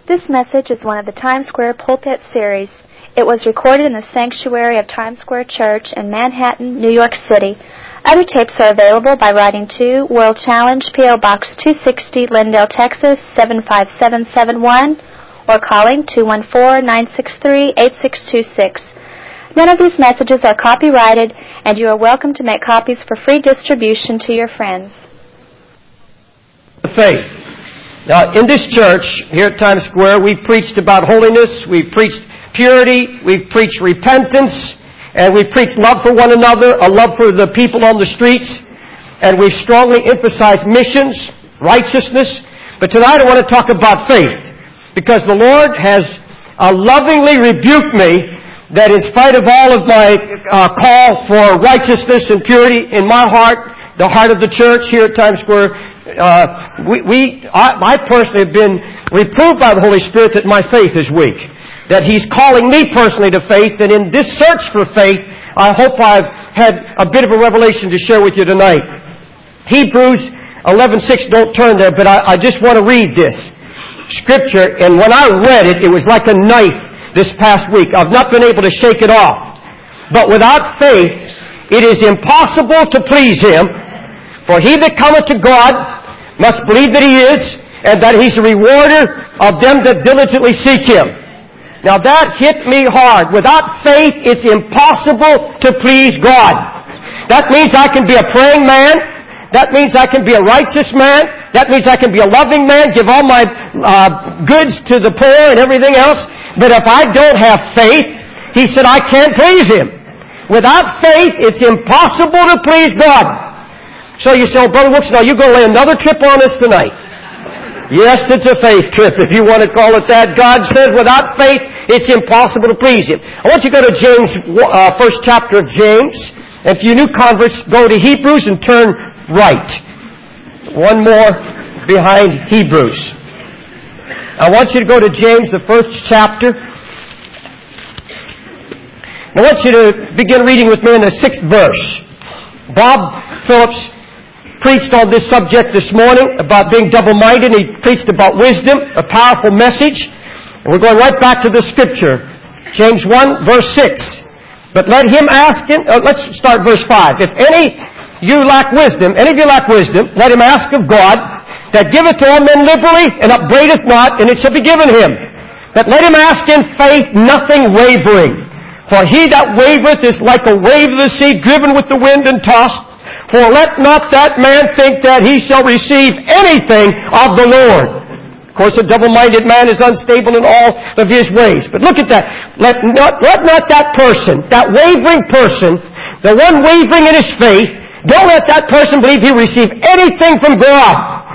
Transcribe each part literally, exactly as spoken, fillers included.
This message is one of the Times Square Pulpit series. It was recorded in the sanctuary of Times Square Church in Manhattan, New York City. Other tapes are available by writing to World Challenge, P O Box two sixty, Lindale, Texas seven five seven seven one, or calling two one four, nine six three, eight six two six. None of these messages are copyrighted, and you are welcome to make copies for free distribution to your friends. Faith. Now, in this church here at Times Square, we preached about holiness, we preached purity, we've preached repentance, and we've preached love for one another, a love for the people on the streets, and we've strongly emphasized missions, righteousness. But tonight I want to talk about faith, because the Lord has uh, lovingly rebuked me that in spite of all of my uh, call for righteousness and purity in my heart, the heart of the church here at Times Square, uh, we, we I, I personally have been reproved by the Holy Spirit that my faith is weak, that He's calling me personally to faith, and in this search for faith, I hope I've had a bit of a revelation to share with you tonight. Hebrews eleven six, don't turn there, but I, I just want to read this scripture, and when I read it, it was like a knife this past week. I've not been able to shake it off. But without faith, it is impossible to please Him, for he that cometh to God must believe that He is, and that He's a rewarder of them that diligently seek Him. Now that hit me hard. Without faith, it's impossible to please God. That means I can be a praying man. That means I can be a righteous man. That means I can be a loving man, give all my uh, goods to the poor and everything else. But if I don't have faith, He said I can't please Him. Without faith, it's impossible to please God. So you say, oh, Brother Wilkes, now you're going to lay another trip on us tonight. Yes, it's a faith trip, if you want to call it that. God says without faith, it's impossible to please Him. I want you to go to James, uh, first chapter of James. And if you're new converts, go to Hebrews and turn right. One more behind Hebrews. I want you to go to James, the first chapter. I want you to begin reading with me in the sixth verse. Bob Phillips preached on this subject this morning about being double-minded. He preached about wisdom, a powerful message. And we're going right back to the scripture. James one, verse six. But let him ask him, uh, let's start verse five. If any you lack wisdom, any of you lack wisdom, let him ask of God, that giveth to all men liberally, and upbraideth not, and it shall be given him. But let him ask in faith, nothing wavering. For he that wavereth is like a wave of the sea, driven with the wind and tossed. For let not that man think that he shall receive anything of the Lord. Of course, a double-minded man is unstable in all of his ways. But look at that. Let not, let not that person, that wavering person, the one wavering in his faith, don't let that person believe he'll receive anything from God.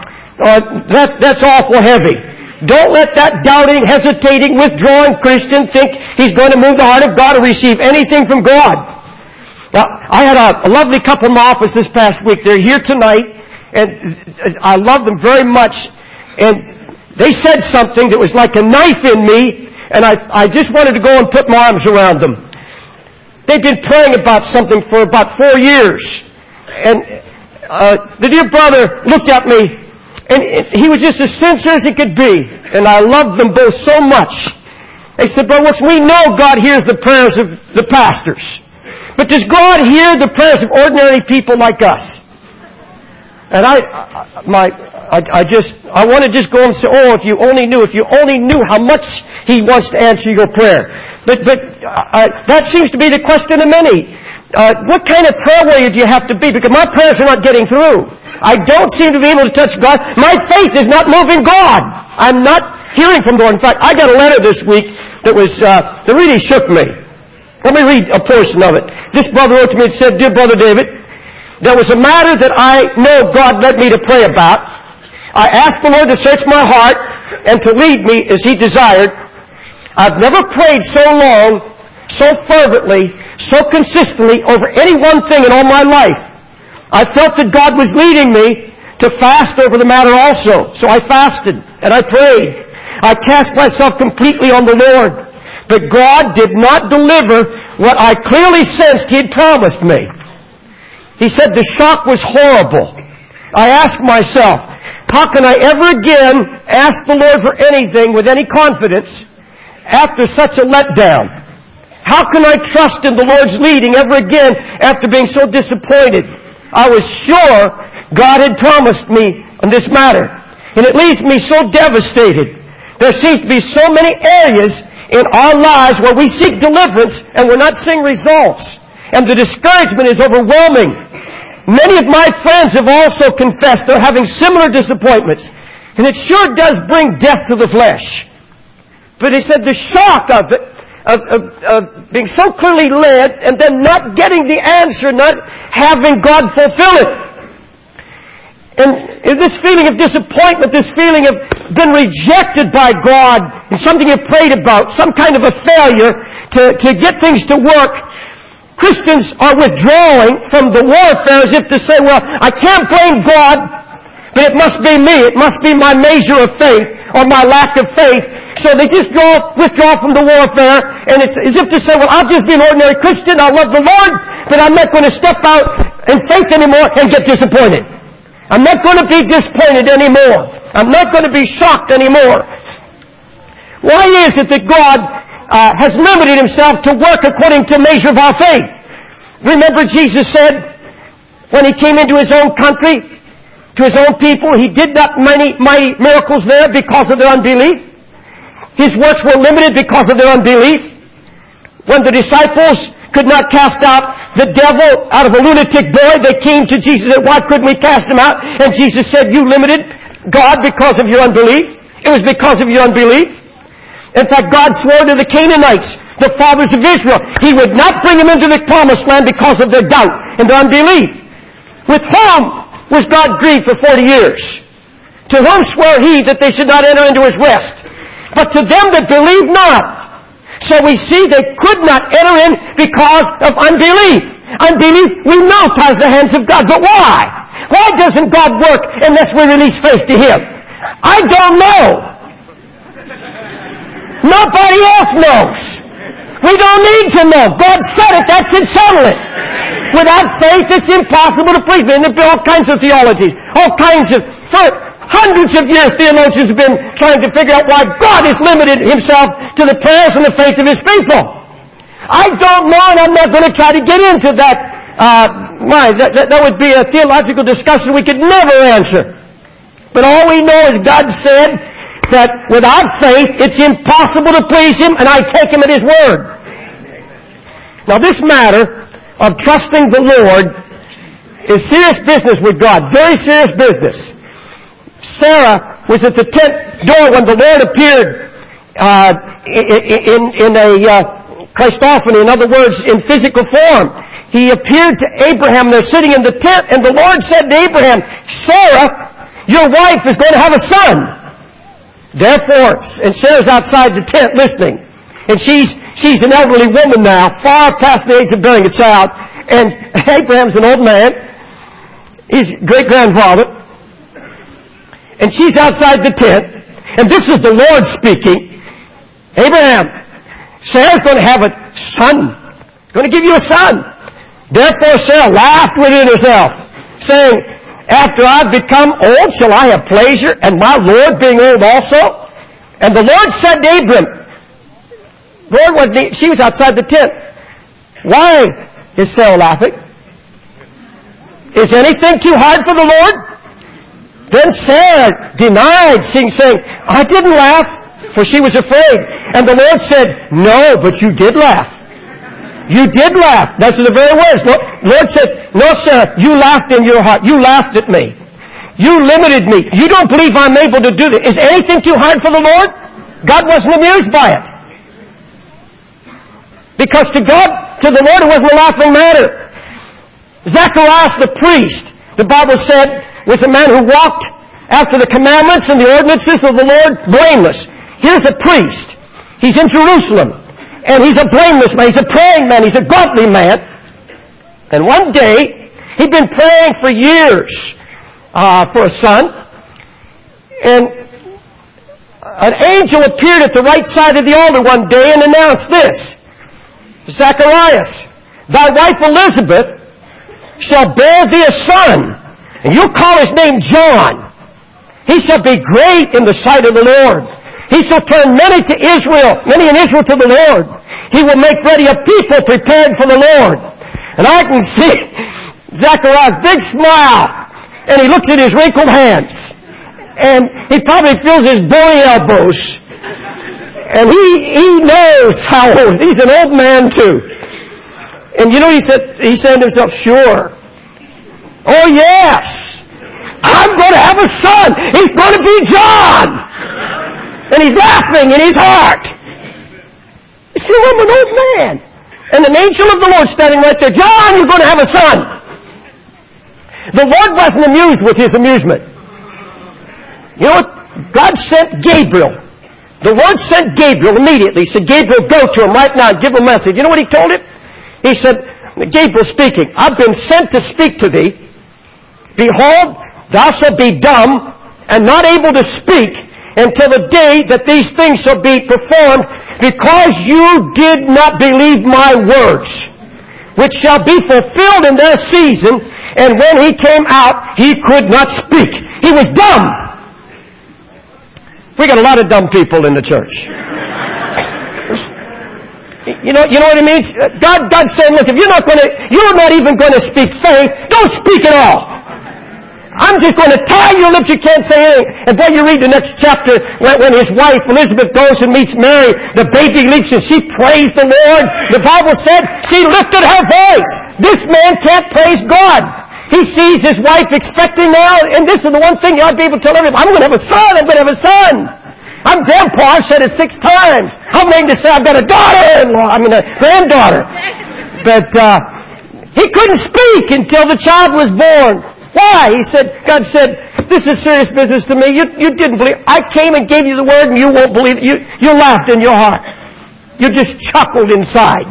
Uh, that, that's awful heavy. Don't let that doubting, hesitating, withdrawing Christian think he's going to move the heart of God or receive anything from God. Now, I had a, a lovely couple in my office this past week. They're here tonight, and I love them very much. And they said something that was like a knife in me, and I, I just wanted to go and put my arms around them. They've been praying about something for about four years. And uh, the dear brother looked at me, and he was just as sincere as he could be. And I loved them both so much. They said, Brother Wilkes, we know God hears the prayers of the pastors. But does God hear the prayers of ordinary people like us? And I, my, I, I just, I want to just go and say, oh, if you only knew, if you only knew how much He wants to answer your prayer. But, but uh, that seems to be the question of many. Uh, what kind of prayer warrior do you have to be? Because my prayers are not getting through. I don't seem to be able to touch God. My faith is not moving God. I'm not hearing from God. In fact, I got a letter this week that was, uh, that really shook me. Let me read a portion of it. This brother wrote to me and said, Dear Brother David, there was a matter that I know God led me to pray about. I asked the Lord to search my heart and to lead me as He desired. I've never prayed so long, so fervently, so consistently over any one thing in all my life. I felt that God was leading me to fast over the matter also. So I fasted and I prayed. I cast myself completely on the Lord. But God did not deliver what I clearly sensed He had promised me. He said the shock was horrible. I asked myself, How can I ever again ask the Lord for anything with any confidence after such a letdown? How can I trust in the Lord's leading ever again after being so disappointed? I was sure God had promised me on this matter, and it leaves me so devastated. There seems to be so many areas in our lives where we seek deliverance and we're not seeing results, and the discouragement is overwhelming. Many of my friends have also confessed they're having similar disappointments, and it sure does bring death to the flesh. But he said the shock of it, Of, of, of being so clearly led and then not getting the answer, not having God fulfill it. And this feeling of disappointment, this feeling of being rejected by God and something you've prayed about, some kind of a failure to, to get things to work, Christians are withdrawing from the warfare as if to say, well, I can't blame God, but it must be me. It must be my measure of faith or my lack of faith. So they just draw, withdraw from the warfare, and it's as if to say, well, I'll just be an ordinary Christian, I love the Lord, but I'm not going to step out in faith anymore and get disappointed. I'm not going to be disappointed anymore. I'm not going to be shocked anymore. Why is it that God uh, has limited Himself to work according to measure of our faith? Remember Jesus said, when He came into His own country, to His own people, He did not many mighty miracles there because of their unbelief. His works were limited because of their unbelief. When the disciples could not cast out the devil out of a lunatic boy, they came to Jesus and said, why couldn't we cast him out? And Jesus said, you limited God because of your unbelief. It was because of your unbelief. In fact, God swore to the Canaanites, the fathers of Israel, He would not bring them into the promised land because of their doubt and their unbelief. With whom was God grieved for forty years? To whom swore He that they should not enter into His rest? But to them that believe not. So we see they could not enter in because of unbelief. Unbelief, we know, ties the hands of God. But why? Why doesn't God work unless we release faith to Him? I don't know. Nobody else knows. We don't need to know. God said it, that's it, settle it. Without faith, it's impossible to please Him. And there are all kinds of theologies, all kinds of... For hundreds of years, theologians have been trying to figure out why God has limited Himself to the prayers and the faith of His people. I don't know, and I'm not going to try to get into that. Uh, my, that, that, that would be a theological discussion we could never answer. But all we know is God said that without faith, it's impossible to please Him, and I take Him at His word. Now, this matter of trusting the Lord is serious business with God, very serious business. Sarah was at the tent door when the Lord appeared uh, in, in a uh, Christophany, in other words, in physical form. He appeared to Abraham. They're sitting in the tent, and the Lord said to Abraham, Sarah, your wife is going to have a son. Therefore, and Sarah's outside the tent listening, and she's she's an elderly woman now, far past the age of bearing a child, and Abraham's an old man. He's great-grandfather. And she's outside the tent, and this is the Lord speaking. Abraham, Sarah's going to have a son. Going to give you a son. Therefore Sarah laughed within herself, saying, after I've become old, shall I have pleasure, and my Lord being old also? And the Lord said to Abram, Lord, wasn't, she was outside the tent. Why is Sarah laughing? Is anything too hard for the Lord? Then Sarah denied, saying, I didn't laugh, for she was afraid. And the Lord said, no, but you did laugh. You did laugh. Those are the very words. The Lord said, no, Sarah, you laughed in your heart. You laughed at me. You limited me. You don't believe I'm able to do this. Is anything too hard for the Lord? God wasn't amused by it. Because to God, to the Lord, it wasn't a laughing matter. Zacharias the priest, the Bible said, was a man who walked after the commandments and the ordinances of the Lord blameless. Here's a priest. He's in Jerusalem. And he's a blameless man. He's a praying man. He's a godly man. And one day, he'd been praying for years uh, for a son. And an angel appeared at the right side of the altar one day and announced this. Zacharias, thy wife Elizabeth shall bear thee a son, and you'll call his name John. He shall be great in the sight of the Lord. He shall turn many to Israel, many in Israel to the Lord. He will make ready a people prepared for the Lord. And I can see Zechariah's big smile, and he looks at his wrinkled hands, and he probably feels his bony elbows, and he he knows how old. He's an old man too. And you know, he said he said to himself, "Sure, oh yes, I'm going to have a son. He's going to be John." And he's laughing in his heart. You see, I'm an old man. And an angel of the Lord standing right there. "John, you're going to have a son." The Lord wasn't amused with his amusement. You know what? God sent Gabriel. The Lord sent Gabriel immediately. He said, "Gabriel, go to him right now and give him a message." You know what he told him? He said, Gabriel speaking, "I've been sent to speak to thee. Behold, thou shalt be dumb and not able to speak until the day that these things shall be performed, because you did not believe my words, which shall be fulfilled in their season." And when he came out, he could not speak. He was dumb. We got a lot of dumb people in the church. You know, you know what it means? God, God's saying, look, if you're not going to, you're not even going to speak faith, don't speak at all. I'm just going to tie your lips, you can't say anything. And then you read the next chapter, when, when his wife Elizabeth goes and meets Mary, the baby leaps and she praised the Lord. The Bible said she lifted her voice. This man can't praise God. He sees his wife expecting now, and this is the one thing you ought to be able to tell everybody: I'm going to have a son, I'm going to have a son. I'm grandpa, I've said it six times. I'm waiting to say I've got a daughter-in-law, I mean a granddaughter. But uh, he couldn't speak until the child was born. Why? He said, God said, "This is serious business to me. You, you didn't believe. I came and gave you the word and you won't believe it." You, you laughed in your heart. You just chuckled inside.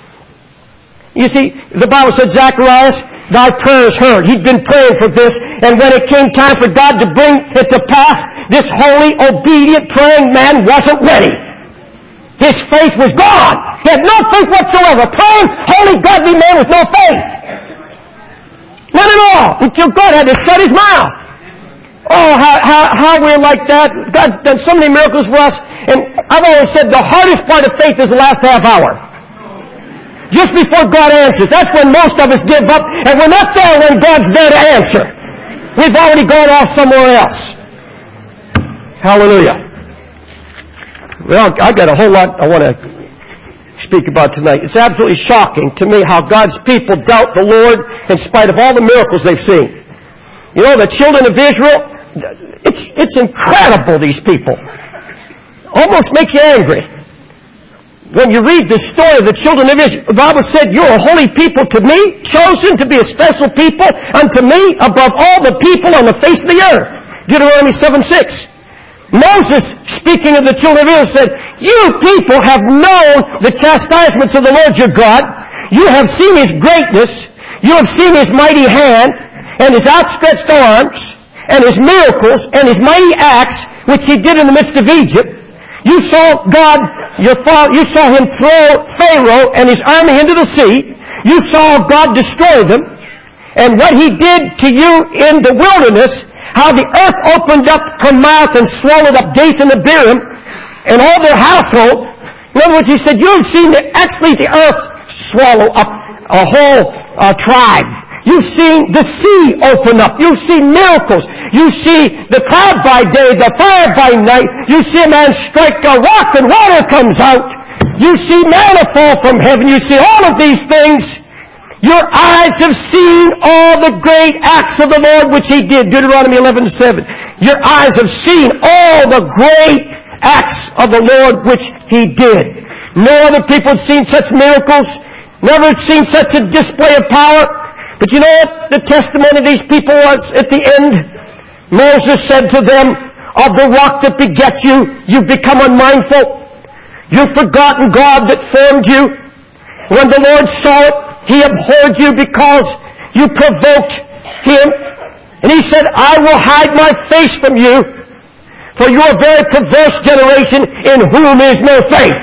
You see, the Bible said, "Zacharias, thy prayer is heard." He'd been praying for this, and when it came time for God to bring it to pass, this holy, obedient, praying man wasn't ready. His faith was gone. He had no faith whatsoever. Praying, holy, godly man with no faith. None at all, until God had to shut his mouth. Oh, how, how, how we're like that. God's done so many miracles for us, and I've always said the hardest part of faith is the last half hour. Just before God answers. That's when most of us give up, and we're not there when God's there to answer. We've already gone off somewhere else. Hallelujah. Well, I've got a whole lot I want to speak about tonight. It's absolutely shocking to me how God's people doubt the Lord in spite of all the miracles they've seen. You know, the children of Israel, it's, it's incredible, these people. Almost makes you angry. When you read the story of the children of Israel, the Bible said, "You're a holy people to me, chosen to be a special people unto me above all the people on the face of the earth." Deuteronomy seven six. Moses, speaking of the children of Israel, said, "You people have known the chastisements of the Lord your God. You have seen his greatness. You have seen his mighty hand and his outstretched arms and his miracles and his mighty acts, which he did in the midst of Egypt. You saw God, your father, you saw him throw Pharaoh and his army into the sea. You saw God destroy them. And what he did to you in the wilderness, how the earth opened up her mouth and swallowed up Dathan and Abiram and all their household." In other words, he said, you have seen the, actually the earth swallow up a whole uh, tribe. You've seen the sea open up. You've seen miracles. You see the cloud by day, the fire by night. You see a man strike a rock and water comes out. You see manna fall from heaven. You see all of these things. Your eyes have seen all the great acts of the Lord which he did. Deuteronomy eleven seven. Your eyes have seen all the great acts of the Lord which he did. No other people had seen such miracles. Never had seen such a display of power. But you know what the testimony of these people was at the end? Moses said to them, "Of the rock that begets you, you've become unmindful. You've forgotten God that formed you. When the Lord saw it, he abhorred you because you provoked him. And he said, I will hide my face from you, for you are a very perverse generation in whom is no faith."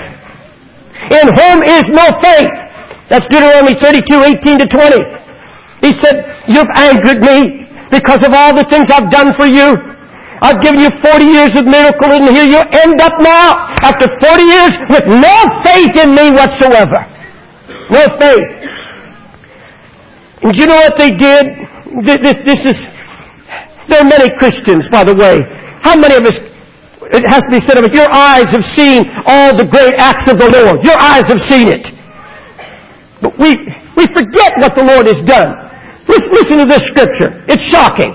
In whom is no faith. That's Deuteronomy thirty-two eighteen to twenty. He said, "You've angered me because of all the things I've done for you. I've given you forty years of miracle, and here you end up now, after forty years, with no faith in me whatsoever. No faith. And do you know what they did? This, this is, there are many Christians, by the way. How many of us, it has to be said of it, your eyes have seen all the great acts of the Lord. Your eyes have seen it. But we, we forget what the Lord has done. Listen, listen to this scripture. It's shocking.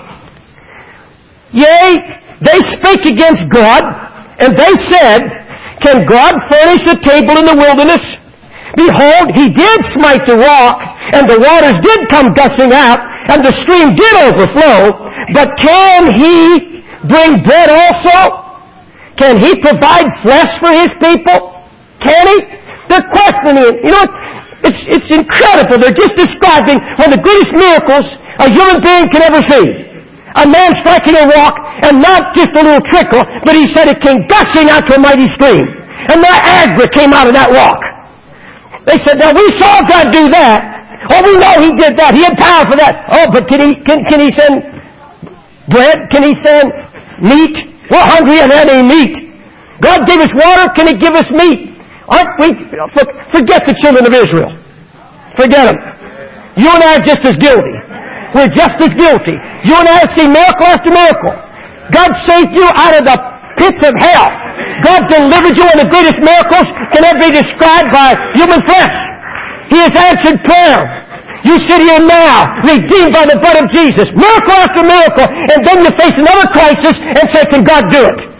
Yea, they spake against God, and they said, can God furnish a table in the wilderness? Behold, he did smite the rock, and the waters did come gushing out, and the stream did overflow. But can he bring bread also? Can he provide flesh for his people? Can he? They're questioning it. You know what? It's, it's incredible. They're just describing one of the greatest miracles a human being can ever see. A man striking a rock, and not just a little trickle, but he said it came gushing out to a mighty stream. And Niagara came out of that rock. They said, now we saw God do that. Oh, we know he did that. He had power for that. Oh, but can he, can, can he send bread? Can he send meat? We're hungry and had any meat. God gave us water. Can he give us meat? Aren't we, forget the children of Israel. Forget them. You and I are just as guilty. We're just as guilty. You and I have seen miracle after miracle. God saved you out of the pits of hell. God delivered you, one of the greatest miracles can ever be described by human flesh. He has answered prayer. You sit here now, redeemed by the blood of Jesus. Miracle after miracle. And then you face another crisis and say, can God do it?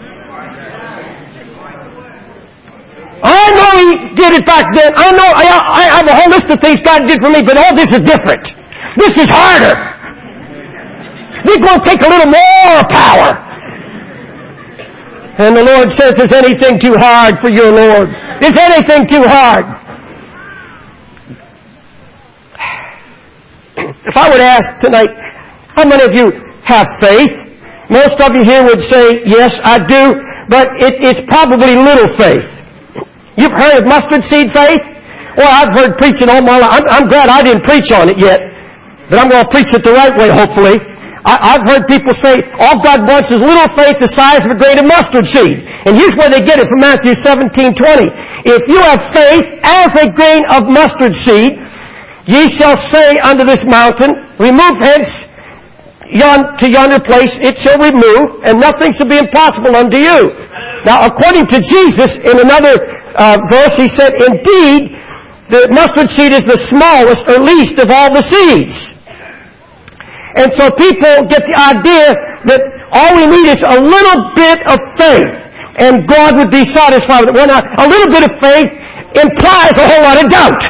I know he did it back then. I know, I, I have a whole list of things God did for me, but all this is different. This is harder. This is going to take a little more power. And the Lord says, is anything too hard for your Lord? Is anything too hard? If I would ask tonight, how many of you have faith? Most of you here would say, yes, I do, but it is probably little faith. You've heard of mustard seed faith? Well, I've heard preaching all my life. I'm, I'm glad I didn't preach on it yet, but I'm going to preach it the right way, hopefully. I, I've heard people say, all God wants is little faith the size of a grain of mustard seed. And here's where they get it from Matthew seventeen twenty. If you have faith as a grain of mustard seed, ye shall say unto this mountain, remove hence yon, to yonder place, it shall remove, and nothing shall be impossible unto you. Now, according to Jesus, in another uh, verse, he said, indeed, the mustard seed is the smallest or least of all the seeds. And so people get the idea that all we need is a little bit of faith, and God would be satisfied with it. Well, now, a little bit of faith implies a whole lot of doubt.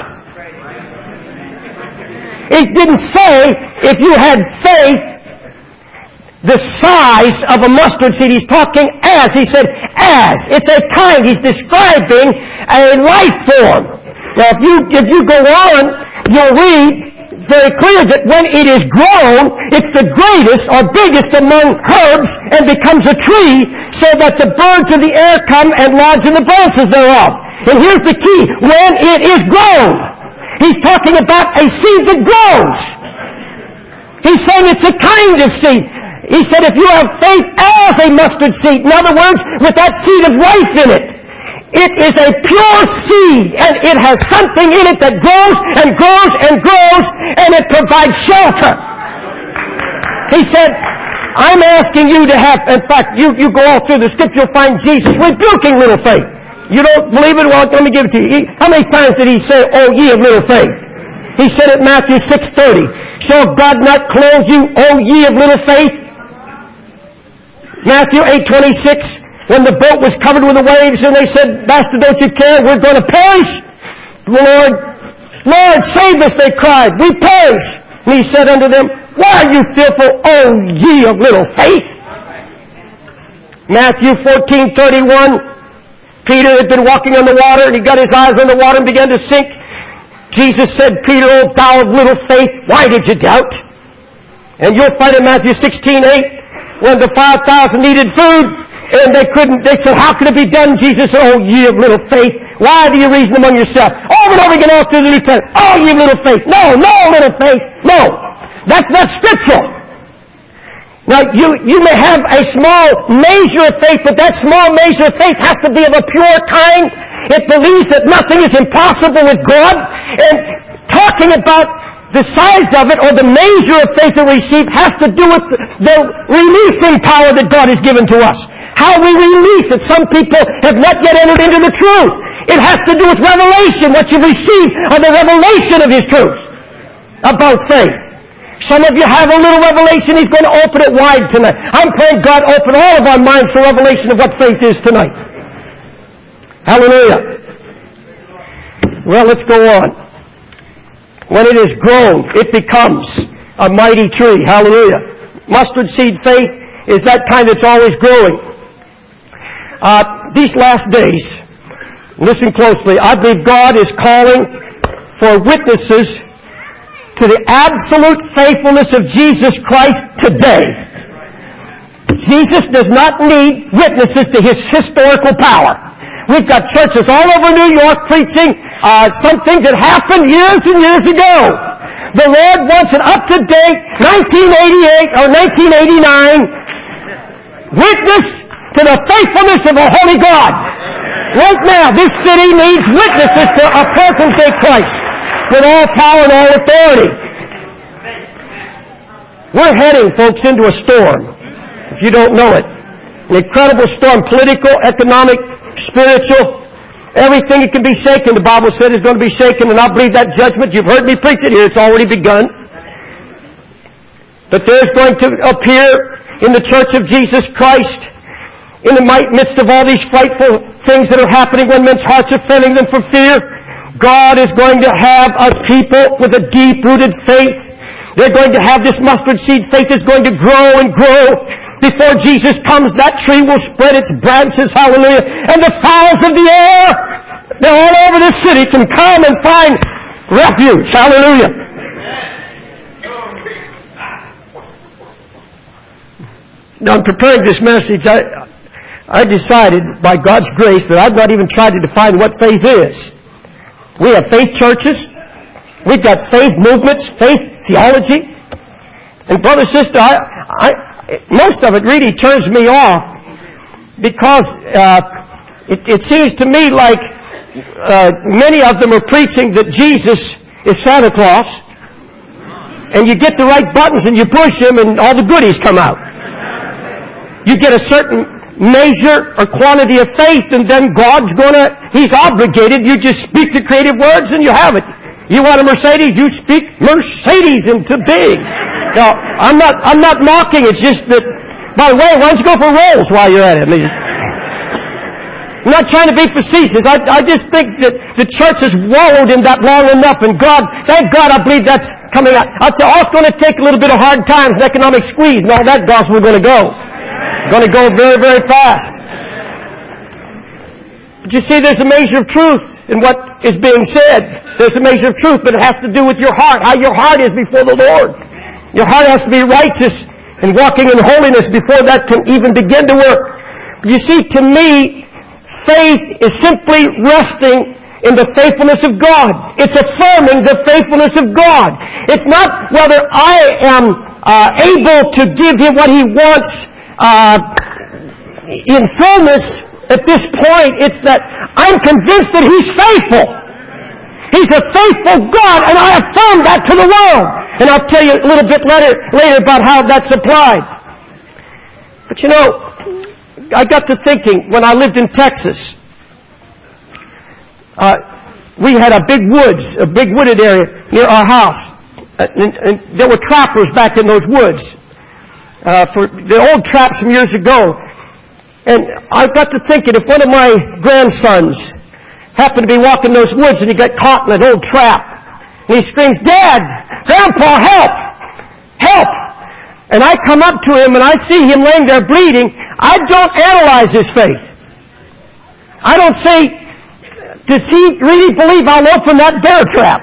It didn't say if you had faith the size of a mustard seed. He's talking as. He said as. It's a kind. He's describing a life form. Now, if you, if you go on, you'll read very clear that when it is grown, it's the greatest or biggest among herbs and becomes a tree, so that the birds of the air come and lodge in the branches thereof. And here's the key. When it is grown. He's talking about a seed that grows. He's saying it's a kind of seed. He said if you have faith as a mustard seed, in other words, with that seed of life in it, it is a pure seed, and it has something in it that grows and grows and grows, and it provides shelter. He said, I'm asking you to have, in fact, you, you go all through the scripture, you'll find Jesus rebuking little faith. You don't believe it? Well, let me give it to you. How many times did he say, oh, ye of little faith? He said it in Matthew six thirty. Shall God not clothe you, O ye of little faith? Matthew eight twenty-six, when the boat was covered with the waves, and they said, Master, don't you care? We're going to perish. Lord, Lord, save us, they cried. We perish. And he said unto them, why are you fearful, O ye of little faith? Matthew fourteen thirty-one, Peter had been walking on the water, and he got his eyes on the water and began to sink. Jesus said, Peter, O thou of little faith, why did you doubt? And you'll find in Matthew sixteen eight, when the five thousand needed food, and they couldn't, they said, how can it be done? Jesus said, oh, ye of little faith, why do you reason among yourselves? Over and over again all through the New Testament, oh, ye of little faith. No, no little faith. No. That's not scriptural. Now, you, you may have a small measure of faith, but that small measure of faith has to be of a pure kind. It believes that nothing is impossible with God. And talking about the size of it or the measure of faith that we receive has to do with the releasing power that God has given to us. How we release it. Some people have not yet entered into the truth. It has to do with revelation, what you've received of the revelation of His truth about faith. Some of you have a little revelation. He's going to open it wide tonight. I'm praying God open all of our minds for revelation of what faith is tonight. Hallelujah. Well, let's go on. When it is grown, it becomes a mighty tree. Hallelujah. Mustard seed faith is that kind that's always growing. Uh, these last days, listen closely, I believe God is calling for witnesses to the absolute faithfulness of Jesus Christ today. Jesus does not need witnesses to His historical power. We've got churches all over New York preaching uh, something that happened years and years ago. The Lord wants an up-to-date nineteen eighty-eight or nineteen eighty-nine witness to the faithfulness of a holy God. Right now, this city needs witnesses to a present-day Christ with all power and all authority. We're heading, folks, into a storm, if you don't know it. An incredible storm, political, economic, spiritual. Everything that can be shaken, the Bible said, is going to be shaken, and I believe that judgment. You've heard me preach it here. It's already begun. But there's going to appear in the church of Jesus Christ, in the midst of all these frightful things that are happening when men's hearts are failing them for fear, God is going to have a people with a deep-rooted faith. They're going to have this mustard seed faith is going to grow and grow. Before Jesus comes, that tree will spread its branches, hallelujah. And the fowls of the air, they're all over the city, can come and find refuge, hallelujah. Now, in preparing this message, I, I decided, by God's grace, that I've not even tried to define what faith is. We have faith churches. We've got faith movements, faith theology. And brother, sister, I, I, most of it really turns me off because uh, it, it seems to me like uh, many of them are preaching that Jesus is Santa Claus, and you get the right buttons and you push him and all the goodies come out. You get a certain measure or quantity of faith, and then God's gonna, He's obligated. You just speak the creative words and you have it. You want a Mercedes, you speak Mercedes into big. Now, I'm not, I'm not mocking, it's just that, by the way, why don't you go for Rolls while you're at it? I mean, I'm not trying to be facetious. I, I just think that the church has wallowed in that long enough, and God, thank God I believe that's coming out. I'll tell you, it's going to take a little bit of hard times and economic squeeze, and all that gospel is going to go. It's going to go very, very fast. But you see, there's a measure of truth in what is being said. There's a measure of truth, but it has to do with your heart, how your heart is before the Lord. Your heart has to be righteous and walking in holiness before that can even begin to work. You see, to me, faith is simply resting in the faithfulness of God. It's affirming the faithfulness of God. It's not whether I am uh, able to give Him what He wants uh, in fullness at this point. It's that I'm convinced that He's faithful. He's a faithful God, and I affirm that to the world. And I'll tell you a little bit later, later about how that's applied. But you know, I got to thinking when I lived in Texas. Uh, we had a big woods, a big wooded area near our house. Uh, and, and there were trappers back in those woods. Uh, for the old traps from years ago. And I got to thinking, if one of my grandsons happened to be walking those woods and he got caught in an old trap, and he screams, "Dad! Grandpa, help! Help!" And I come up to him and I see him laying there bleeding, I don't analyze his faith. I don't say, does he really believe I'll open that bear trap?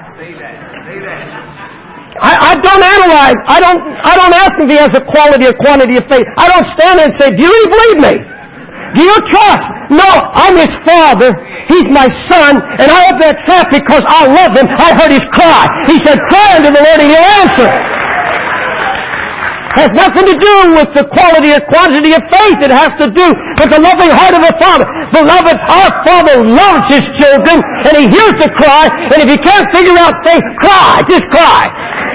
I, I don't analyze. I don't, I don't ask him if he has a quality or quantity of faith. I don't stand there and say, do you really believe me? Do you trust? No, I'm his father. He's my son, and I opened that trap because I love him. I heard his cry. He said, cry unto the Lord and He'll answer. has nothing to do with the quality or quantity of faith. It has to do with the loving heart of a Father. Beloved, our Father loves His children, and He hears the cry, and if you can't figure out faith, cry. Just cry.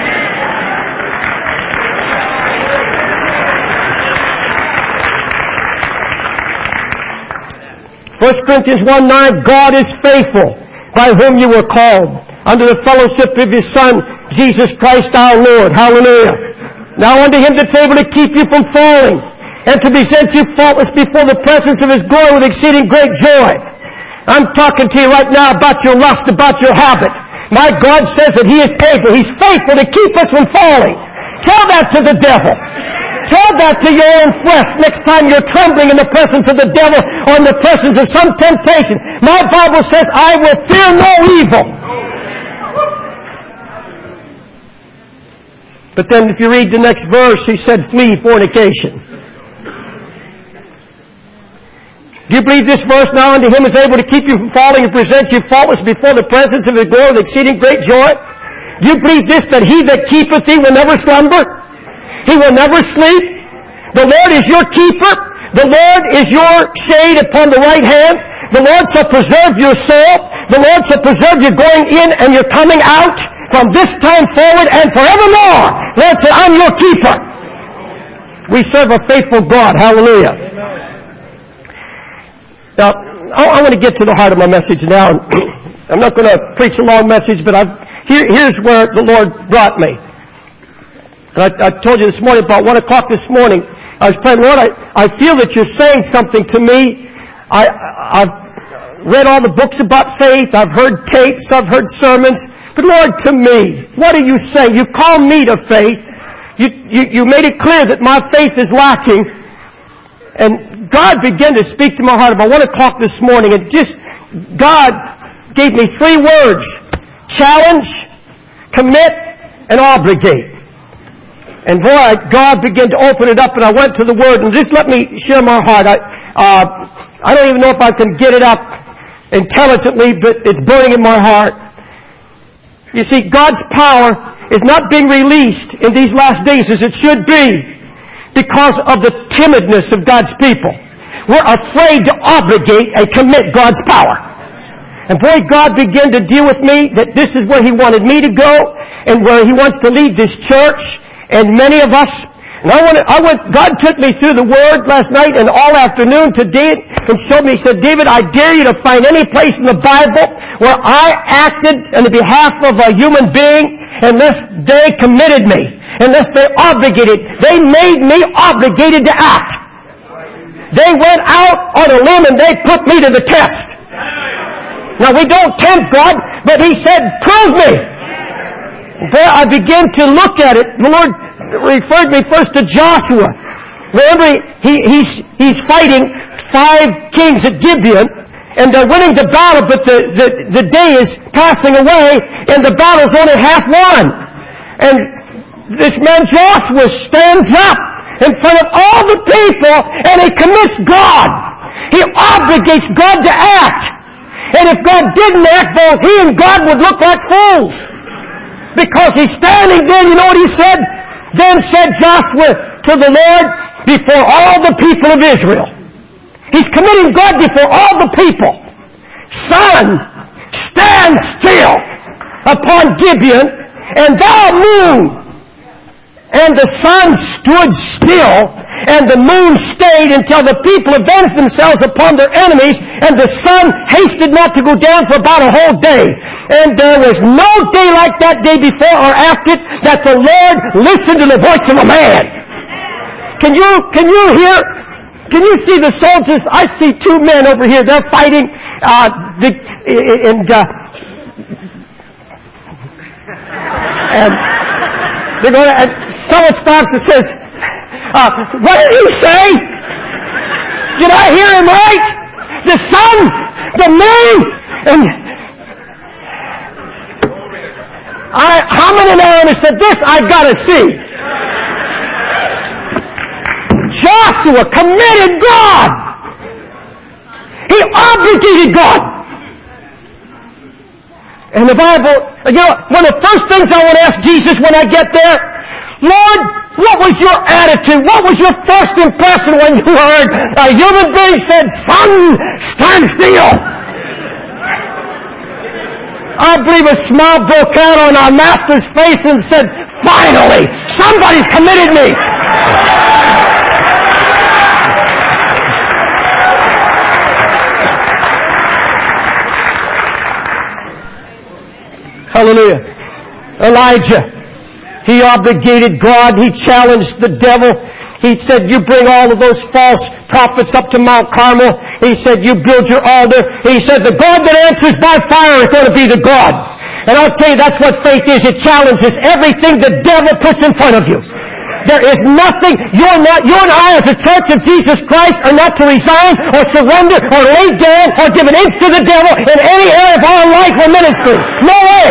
First Corinthians one nine, God is faithful, by whom you were called, under the fellowship of His Son, Jesus Christ our Lord. Hallelujah. Now unto Him that's able to keep you from falling, and to present you faultless before the presence of His glory with exceeding great joy. I'm talking to you right now about your lust, about your habit. My God says that He is able, He's faithful to keep us from falling. Tell that to the devil. Tell that to your own flesh next time you're trembling in the presence of the devil or in the presence of some temptation. My Bible says, I will fear no evil. But then if you read the next verse, He said, flee fornication. Do you believe this verse? Now unto Him is able to keep you from falling and present you faultless before the presence of His glory with exceeding great joy? Do you believe this, that He that keepeth thee will never slumber? He will never sleep. The Lord is your keeper. The Lord is your shade upon the right hand. The Lord shall preserve your soul. The Lord shall preserve your going in and your coming out from this time forward and forevermore. The Lord said, I'm your keeper. We serve a faithful God. Hallelujah. Now, I, I want to get to the heart of my message now. I'm not going to preach a long message, but I've, here, here's where the Lord brought me. And I, I told you this morning, about one o'clock this morning, I was praying, Lord, I, I feel that you're saying something to me. I, I've read all the books about faith. I've heard tapes. I've heard sermons. But Lord, to me, what are you saying? You call me to faith. You, you, you made it clear that my faith is lacking. And God began to speak to my heart about one o'clock this morning. And just, God gave me three words. Challenge, commit, and obligate. And boy, God began to open it up, and I went to the Word, and just let me share my heart. I, uh, I don't even know if I can get it up intelligently, but it's burning in my heart. You see, God's power is not being released in these last days as it should be because of the timidness of God's people. We're afraid to obligate and commit God's power. And boy, God began to deal with me that this is where He wanted me to go and where He wants to lead this church. And many of us, and I went, I went, God took me through the Word last night and all afternoon today and showed me, He said, David, I dare you to find any place in the Bible where I acted on the behalf of a human being unless they committed me, unless they obligated. They made me obligated to act. They went out on a limb and they put me to the test. Now we don't tempt God, but He said, prove me. There I began to look at it. The Lord referred me first to Joshua. Remember, he, he's, he's fighting five kings at Gibeon, and they're winning the battle, but the, the, the day is passing away, and the battle's only half won. And this man Joshua stands up in front of all the people, and he commits God. He obligates God to act. And if God didn't act, both he and God would look like fools. Because he's standing there, you know what he said? Then said Joshua to the Lord before all the people of Israel. He's committing God before all the people. Sun, stand still upon Gibeon, and thou moon. And the sun stood still, and the moon stayed until the people avenged themselves upon their enemies, and the sun hasted not to go down for about a whole day. And there was no day like that day before or after that the Lord listened to the voice of a man. Can you, can you hear, can you see the soldiers? I see two men over here. They're fighting, uh, the, and, uh, and, they're going to, and someone stops and says, uh, what did he say? Did I hear him right? The sun, the moon, and I, how many men said this? I've got to see. Joshua committed God. He obligated God. And the Bible, you know, one of the first things I want to ask Jesus when I get there, Lord, what was your attitude? What was your first impression when you heard a human being said, "Son, stand still"? I believe a smile broke out on our Master's face and said, "Finally, somebody's committed me." Hallelujah. Elijah, he obligated God. He challenged the devil. He said, "You bring all of those false prophets up to Mount Carmel." He said, "You build your altar." He said, "The God that answers by fire is going to be the God." And I'll tell you, that's what faith is. It challenges everything the devil puts in front of you. There is nothing, you're not, you and I as a church of Jesus Christ are not to resign or surrender or lay down or give an inch to the devil in any area of our life or ministry. No way.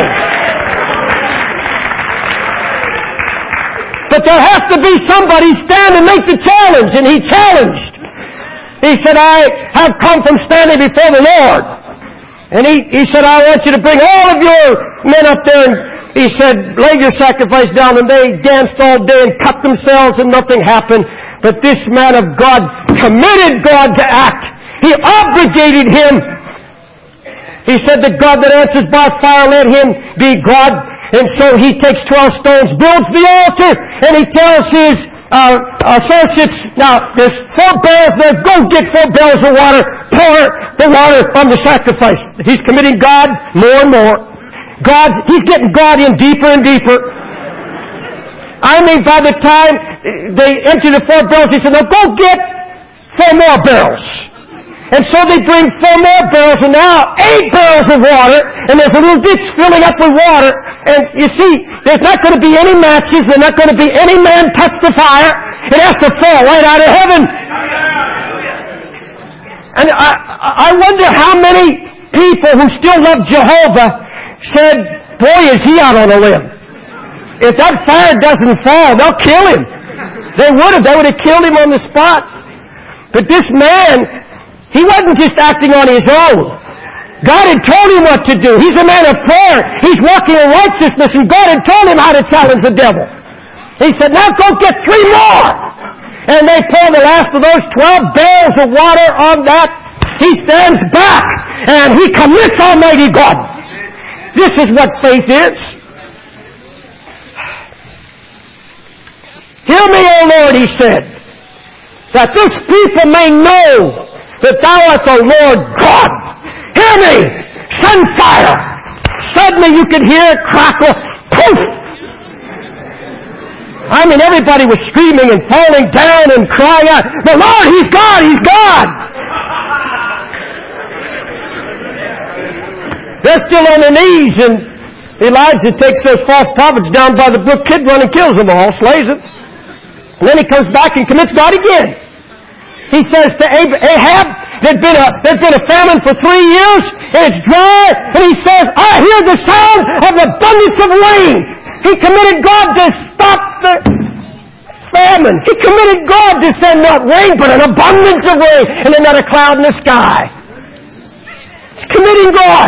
But there has to be somebody stand and make the challenge, and he challenged. He said, "I have come from standing before the Lord." And he, he said, "I want you to bring all of your men up there." And he said, "Lay your sacrifice down." And they danced all day and cut themselves and nothing happened. But this man of God committed God to act. He obligated him. He said, "The God that answers by fire, let him be God." And so he takes twelve stones, builds the altar, and he tells his uh, associates, "Now, there's four barrels there. Go get four barrels of water. Pour the water on the sacrifice." He's committing God more and more. God's, he's getting God in deeper and deeper. I mean, by the time they empty the four barrels, he said, "Now go get four more barrels." And so they bring four more barrels, and now eight barrels of water, and there's a little ditch filling up with water. And you see, there's not going to be any matches. There's not going to be any man touch the fire. It has to fall right out of heaven. And I, I wonder how many people who still love Jehovah said, "Boy, is he out on a limb. If that fire doesn't fall, they'll kill him." They would have. They would have killed him on the spot. But this man, he wasn't just acting on his own. God had told him what to do. He's a man of prayer. He's walking in righteousness, and God had told him how to challenge the devil. He said, "Now go get three more." And they pour the last of those twelve barrels of water on that. He stands back, and he commits Almighty God. This is what faith is. "Hear me, O Lord," he said, "that this people may know that thou art the Lord God. Hear me! Send fire!" Suddenly you could hear it crackle. Poof! I mean, everybody was screaming and falling down and crying out, "The Lord, He's God! He's God!" They're still on their knees, and Elijah takes those false prophets down by the brook Kidron and kills them all, slays them. And then he comes back and commits God again. He says to Ahab, there'd been a, there'd been a famine for three years, and it's dry, and he says, "I hear the sound of abundance of rain." He committed God to stop the famine. He committed God to send not rain, but an abundance of rain, and then not a cloud in the sky. It's committing God.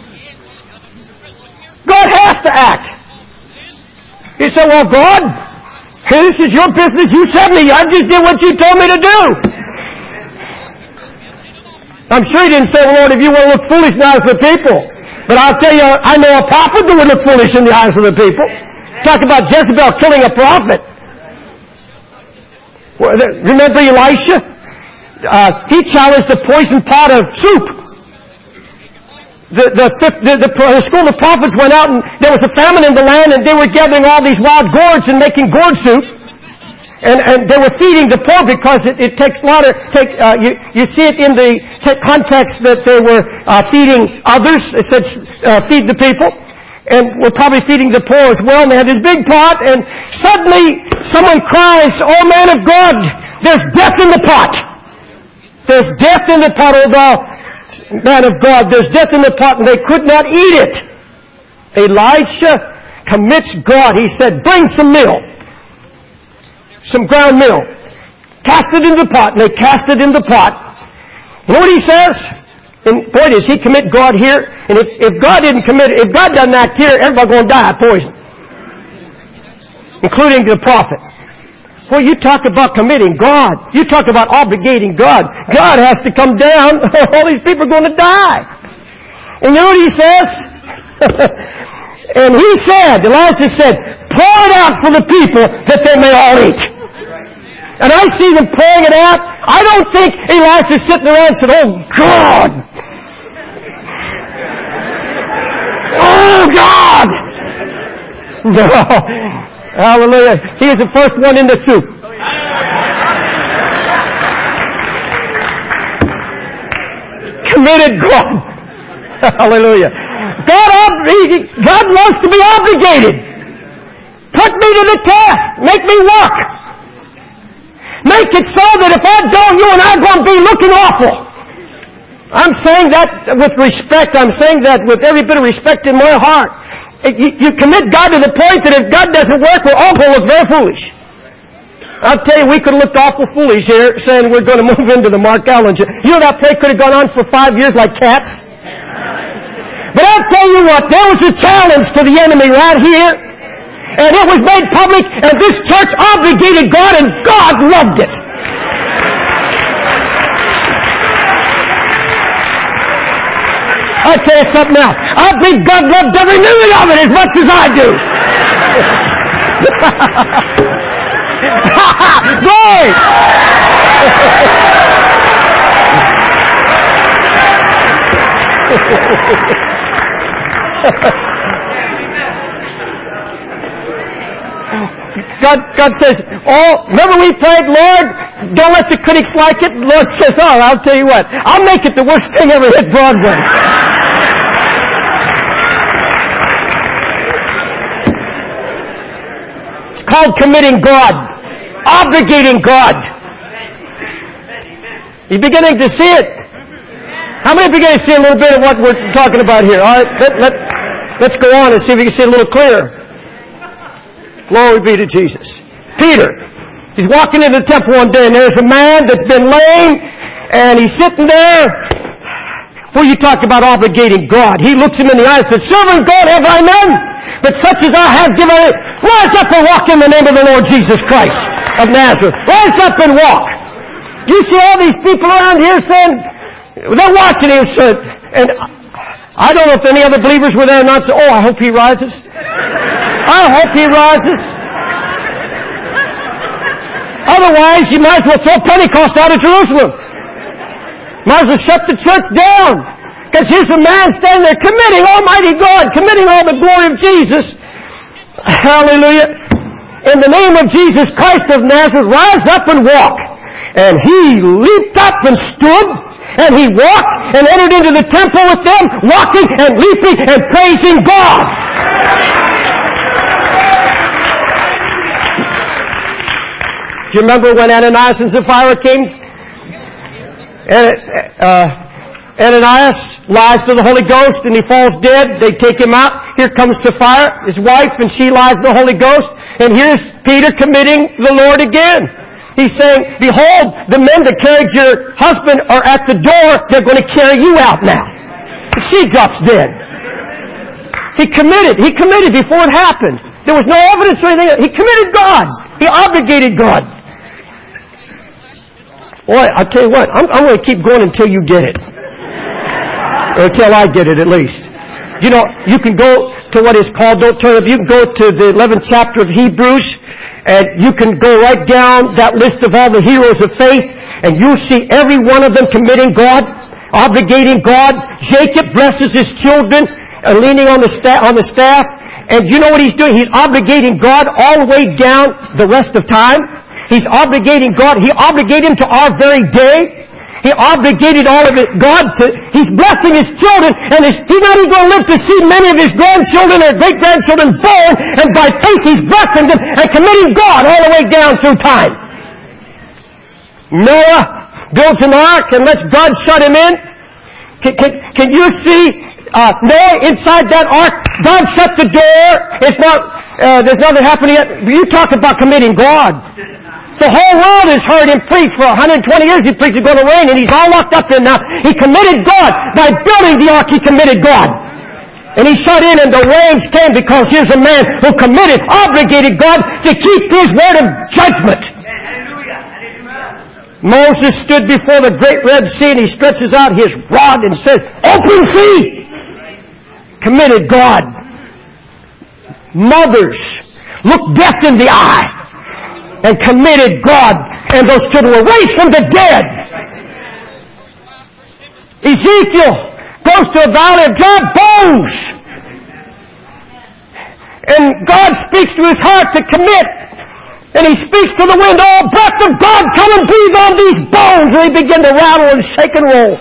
God has to act. You say, "Well, God, this is your business. You sent me. I just did what you told me to do." I'm sure he didn't say, "Well, Lord, if you want to look foolish in the eyes of the people." But I'll tell you, I know a prophet that would look foolish in the eyes of the people. Talk about Jezebel killing a prophet. Remember Elisha? Uh, he challenged the poisoned pot of soup. The, the, fifth, the, the, the school of prophets went out, and there was a famine in the land, and they were gathering all these wild gourds and making gourd soup. And, and they were feeding the poor because it, it takes a lot of, take, uh, you, you see it in the context that they were uh, feeding others. It said, uh, feed the people. And we're probably feeding the poor as well. And they had this big pot, and suddenly someone cries, "Oh, man of God, there's death in the pot. There's death in the pot, oh thou man of God. There's death in the pot," and they could not eat it. Elisha commits God. He said, "Bring some meal. Some ground meal. Cast it in the pot." And they cast it in the pot. You know what he says? And boy, does he commit God here. And if, if God didn't commit, if God doesn't act here, everybody's going to die of poison. including the prophet. Well, you talk about committing God. You talk about obligating God. God has to come down or all these people are going to die. And you know what he says? And he said, Elisha said, pour it out for the people that they may all eat. And I see them pouring it out. I don't think Elisha's sitting around and said, oh, God. Oh, God. No. Hallelujah. He is the first one in the soup. Committed God. Hallelujah. God, God loves to be obligated. Put me to the test. Make me work. Make it so that if I don't, you and I are going to be looking awful. I'm saying that with respect. I'm saying that with every bit of respect in my heart. You, you commit God to the point that if God doesn't work, we're all going to look very foolish. I'll tell you, we could have looked awful foolish here saying we're going to move into the Mark Allen. You know that play could have gone on for five years like Cats? But I'll tell you what, there was a challenge to the enemy right here. And it was made public, and this church obligated God, and God loved it. I'll tell you something now. I think God loved every minute of it as much as I do. Glory! God, God says, oh, remember we prayed, Lord, don't let the critics like it. The Lord says, oh, I'll tell you what, I'll make it the worst thing ever hit Broadway. It's called committing God, obligating God. You're beginning to see it. How many are beginning to see a little bit of what we're talking about here? All right, let, let, let's go on and see if we can see it a little clearer. Glory be to Jesus. Peter, he's walking into the temple one day, and there's a man that's been lame, and he's sitting there. Well, you talk about obligating God. He looks him in the eye and says, servant God have I none, but such as I have given it. Rise up and walk in the name of the Lord Jesus Christ of Nazareth. Rise up and walk. You see all these people around here saying, they're watching him, and I don't know if any other believers were there or not, saying, oh, I hope he rises. I hope he rises. Otherwise, you might as well throw Pentecost out of Jerusalem. Might as well shut the church down. Because here's a man standing there committing Almighty God, committing all the glory of Jesus. Hallelujah. In the name of Jesus Christ of Nazareth, rise up and walk. And he leaped up and stood, and he walked and entered into the temple with them, walking and leaping and praising God. Do you remember when Ananias and Sapphira came? And, uh, Ananias lies to the Holy Ghost and he falls dead. They take him out. Here comes Sapphira, his wife, and she lies to the Holy Ghost. And here's Peter committing the Lord again. He's saying, behold, the men that carried your husband are at the door. They're going to carry you out now. And she drops dead. He committed. He committed before it happened. There was no evidence or anything. He committed God. He obligated God. Boy, I'll tell you what, I'm, I'm going to keep going until you get it. Or until I get it, at least. You know, you can go to what is called, don't turn up, you can go to the eleventh chapter of Hebrews, and you can go right down that list of all the heroes of faith, and you'll see every one of them committing God, obligating God. Jacob blesses his children, uh, leaning on the, sta- on the staff, and you know what he's doing? He's obligating God all the way down the rest of time. He's obligating God. He obligated him to our very day. He obligated all of it. God to, he's blessing his children, and his, he's not even going to live to see many of his grandchildren or great-grandchildren born, and by faith he's blessing them and committing God all the way down through time. Noah builds an ark and lets God shut him in. Can, can, can you see uh, Noah inside that ark? God shut the door. It's not, uh, there's nothing happening yet. You talk about committing God. The whole world has heard him preach for one hundred twenty years. He preached it's going to rain, and he's all locked up in now. He committed God. By building the ark, he committed God. And he shut in and the rains came because here's a man who committed, obligated God to keep his word of judgment. Moses stood before the great Red Sea and he stretches out his rod and says, "Open sea!" Committed God. Mothers looked death in the eye and committed God, and those children were raised from the dead. Ezekiel goes to a valley of dry bones, and God speaks to his heart to commit. And he speaks to the wind, "Oh, breath of God, come and breathe on these bones." And they begin to rattle and shake and roll.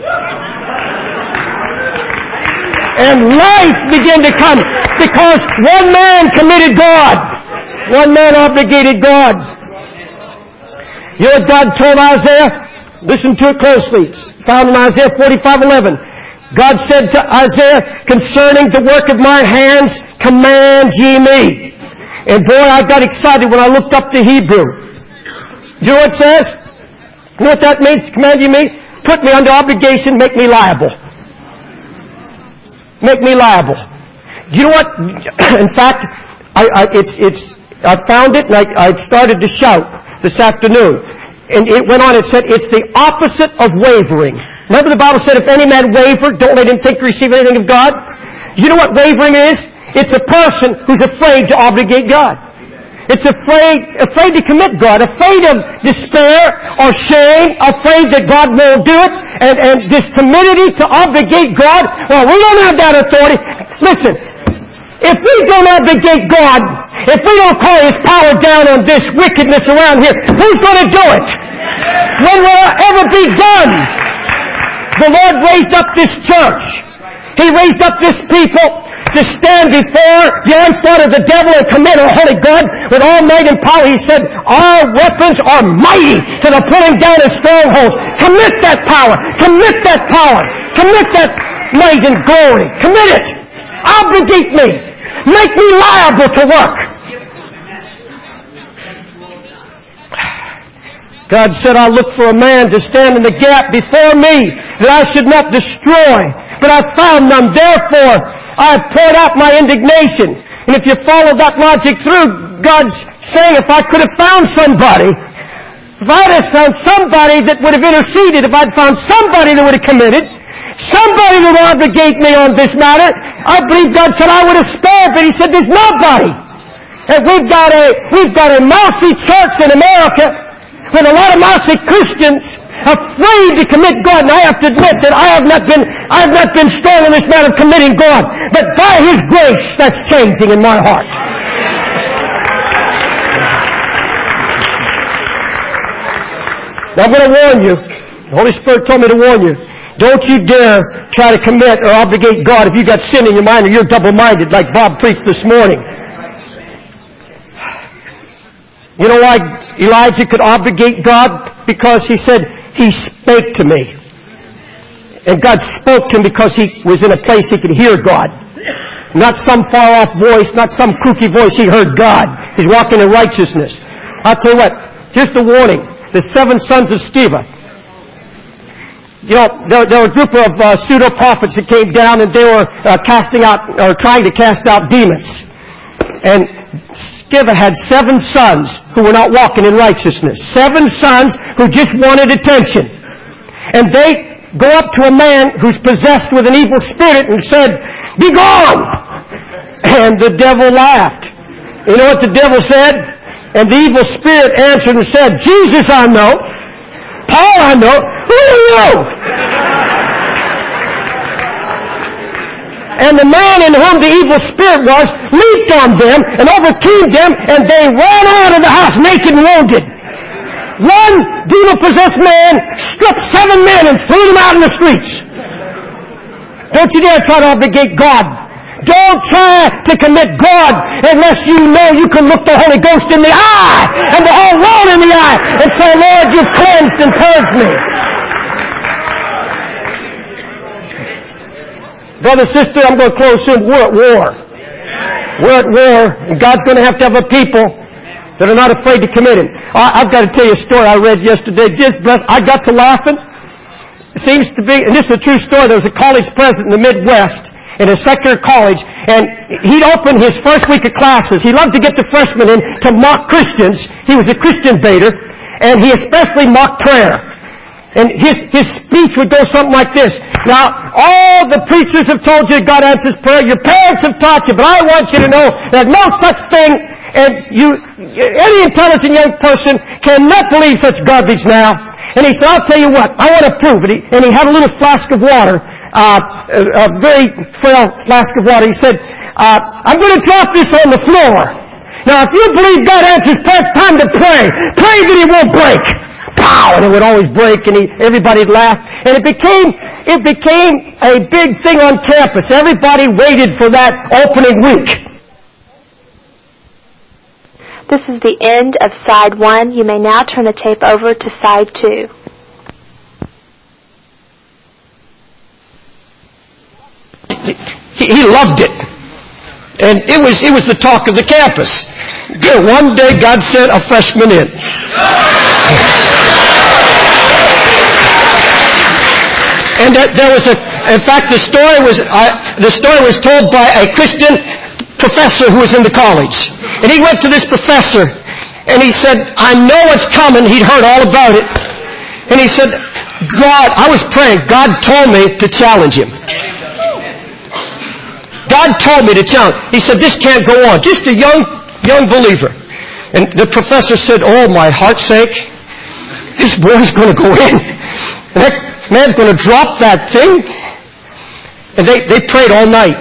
And life began to come because one man committed God. One man obligated God. You know what God told Isaiah? Listen to it closely. It's found in Isaiah forty-five eleven. God said to Isaiah, "Concerning the work of my hands, command ye me." And boy, I got excited when I looked up the Hebrew. You know what it says? You know what that means, command ye me? Put me under obligation, make me liable. Make me liable. You know what? In fact, I, I, it's, it's, I found it and I, I started to shout this afternoon. And it went on, it said, it's the opposite of wavering. Remember the Bible said, if any man waver, don't let him think to receive anything of God? You know what wavering is? It's a person who's afraid to obligate God. It's afraid, afraid to commit God, afraid of despair or shame, afraid that God won't do it, and, and this timidity to obligate God. Well, we don't have that authority. Listen, if we don't obligate God, if we don't call His power down on this wickedness around here, who's going to do it? When will it ever be done? The Lord raised up this church. He raised up this people to stand before the onslaught of the devil and commit, "Oh, holy God, with all might and power." He said, "Our weapons are mighty to the pulling down of strongholds." Commit that power. Commit that power. Commit that might and glory. Commit it. Obligate me. Make me liable to work. God said, "I'll look for a man to stand in the gap before me, that I should not destroy. But I found none. Therefore, I have poured out my indignation." And if you follow that logic through, God's saying, if I could have found somebody, if I'd have found somebody that would have interceded, if I'd found somebody that would have committed, somebody that would obligate me on this matter, I believe God said I would have spared, but He said there's nobody. And we've got a, we've got a mousy church in America with a lot of mousy Christians afraid to commit God. And I have to admit that I have not been, I have not been strong in this matter of committing God. But by His grace, that's changing in my heart. Now I'm going to warn you. The Holy Spirit told me to warn you. Don't you dare try to commit or obligate God if you've got sin in your mind or you're double-minded like Bob preached this morning. You know why Elijah could obligate God? Because he said, He spake to me. And God spoke to him because he was in a place he could hear God. Not some far-off voice, not some kooky voice. He heard God. He's walking in righteousness. I'll tell you what, here's the warning. The seven sons of Sceva. You know, there, there were a group of uh, pseudo-prophets that came down and they were uh, casting out, or trying to cast out demons. And Sceva had seven sons who were not walking in righteousness. Seven sons who just wanted attention. And they go up to a man who's possessed with an evil spirit and said, "Be gone!" And the devil laughed. You know what the devil said? And the evil spirit answered and said, "Jesus I know. Paul I know. Who are you?" And the man in whom the evil spirit was leaped on them and overcame them, and they ran out of the house naked and wounded. One demon-possessed man stripped seven men and threw them out in the streets. Don't you dare try to obligate God. Don't try to commit God unless you know you can look the Holy Ghost in the eye and the whole world in the eye and say, "Lord, you've cleansed and purged me." Brother, sister, I'm going to close soon. We're at war. We're at war, and God's going to have to have a people that are not afraid to commit Him. I've got to tell you a story I read yesterday. Just blessed. I got to laughing. It seems to be, and this is a true story. There was a college president in the Midwest, in a secular college, and he'd open his first week of classes. He loved to get the freshmen in to mock Christians. He was a Christian baiter, and he especially mocked prayer. And his, his speech would go something like this. Now, all the preachers have told you God answers prayer. Your parents have taught you, but I want you to know that no such thing, and you, any intelligent young person cannot believe such garbage now. And he said, I'll tell you what, I want to prove it. He, and he had a little flask of water, uh, a, a very frail flask of water. He said, uh, I'm going to drop this on the floor. Now, if you believe God answers prayer, it's time to pray. Pray that it won't break. Pow! And it would always break, and he, everybody'd laugh. And it became, it became a big thing on campus. Everybody waited for that opening week. This is the end of side one. You may now turn the tape over to side two. He, he loved it. And it was, it was the talk of the campus. One day God sent a freshman in. And there, there was a, in fact, the story was, uh, the story was told by a Christian professor who was in the college. And he went to this professor, and he said, I know what's coming. He'd heard all about it. And he said, God, I was praying. God told me to challenge him. God told me to challenge. He said, this can't go on. Just a young, young believer. And the professor said, oh, my heart's sake, this boy's going to go in. And that man's going to drop that thing. And they, they prayed all night.